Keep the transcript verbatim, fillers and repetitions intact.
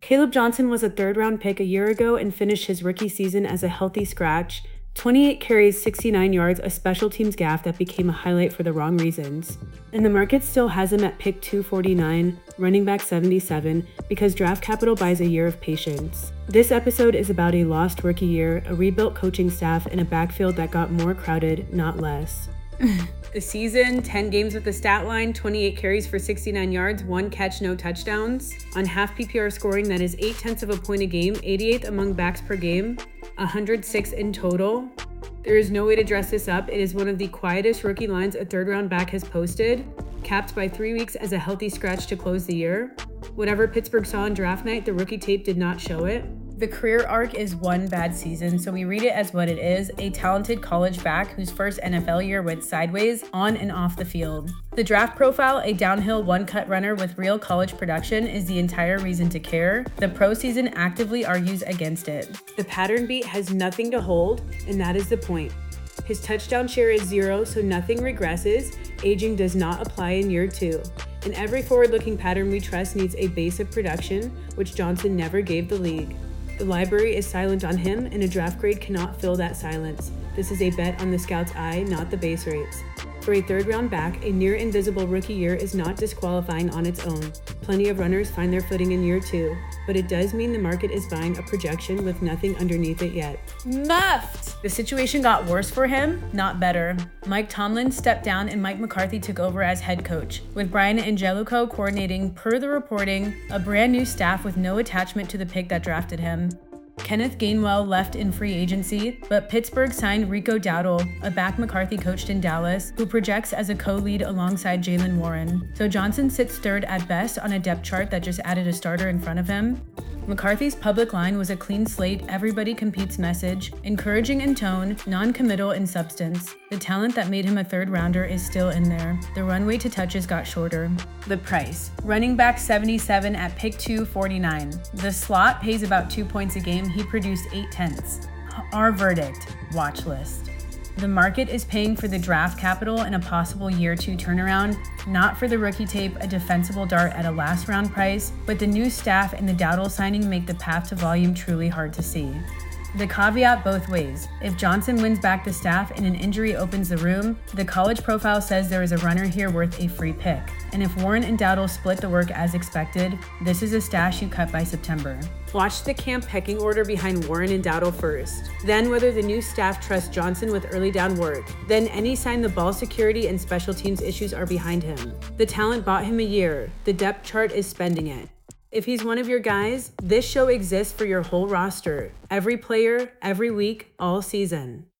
Caleb Johnson was a third-round pick a year ago and finished his rookie season as a healthy scratch. twenty-eight carries, sixty-nine yards, a special teams gaffe that became a highlight for the wrong reasons. And the market still has him at pick two forty-nine, running back seventy-seven, because draft capital buys a year of patience. This episode is about a lost rookie year, a rebuilt coaching staff, and a backfield that got more crowded, not less. The season, ten games with the stat line, twenty-eight carries for sixty-nine yards, one catch, no touchdowns. On half P P R scoring, that is eight tenths of a point a game, eighty-eighth among backs per game, one hundred six in total. There is no way to dress this up. It is one of the quietest rookie lines a third round back has posted, capped by three weeks as a healthy scratch to close the year. Whatever Pittsburgh saw on draft night, the rookie tape did not show it. The career arc is one bad season, so we read it as what it is, a talented college back whose first N F L year went sideways on and off the field. The draft profile, a downhill one-cut runner with real college production, is the entire reason to care. The pro season actively argues against it. The pattern beat has nothing to hold, and that is the point. His touchdown share is zero, so nothing regresses. Aging does not apply in year two. And every forward-looking pattern we trust needs a base of production, which Johnson never gave the league. The library is silent on him, and a draft grade cannot fill that silence. This is a bet on the scout's eye, not the base rates. For a third-round back, a near-invisible rookie year is not disqualifying on its own. Plenty of runners find their footing in year two, but it does mean the market is buying a projection with nothing underneath it yet. Muffed! The situation got worse for him, not better. Mike Tomlin stepped down and Mike McCarthy took over as head coach, with Brian Angelico coordinating, per the reporting, a brand new staff with no attachment to the pick that drafted him. Kenneth Gainwell left in free agency, but Pittsburgh signed Rico Dowdle, a back McCarthy coached in Dallas, who projects as a co-lead alongside Jaylen Warren. So Johnson sits third at best on a depth chart that just added a starter in front of him. McCarthy's public line was a clean slate, everybody competes message, encouraging in tone, non-committal in substance. The talent that made him a third rounder is still in there. The runway to touches got shorter. The price. Running back seventy-seven at pick two forty-nine. The slot pays about two points a game. He produced eight tenths. Our verdict, watch list. The market is paying for the draft capital and a possible year two turnaround, not for the rookie tape, a defensible dart at a last round price, but the new staff and the Dowdle signing make the path to volume truly hard to see. The caveat both ways. If Johnson wins back the staff and an injury opens the room, the college profile says there is a runner here worth a free pick. And if Warren and Dowdle split the work as expected, this is a stash you cut by September. Watch the camp pecking order behind Warren and Dowdle first. Then whether the new staff trusts Johnson with early down work. Then any sign the ball security and special teams issues are behind him. The talent bought him a year. The depth chart is spending it. If he's one of your guys, this show exists for your whole roster. Every player, every week, all season.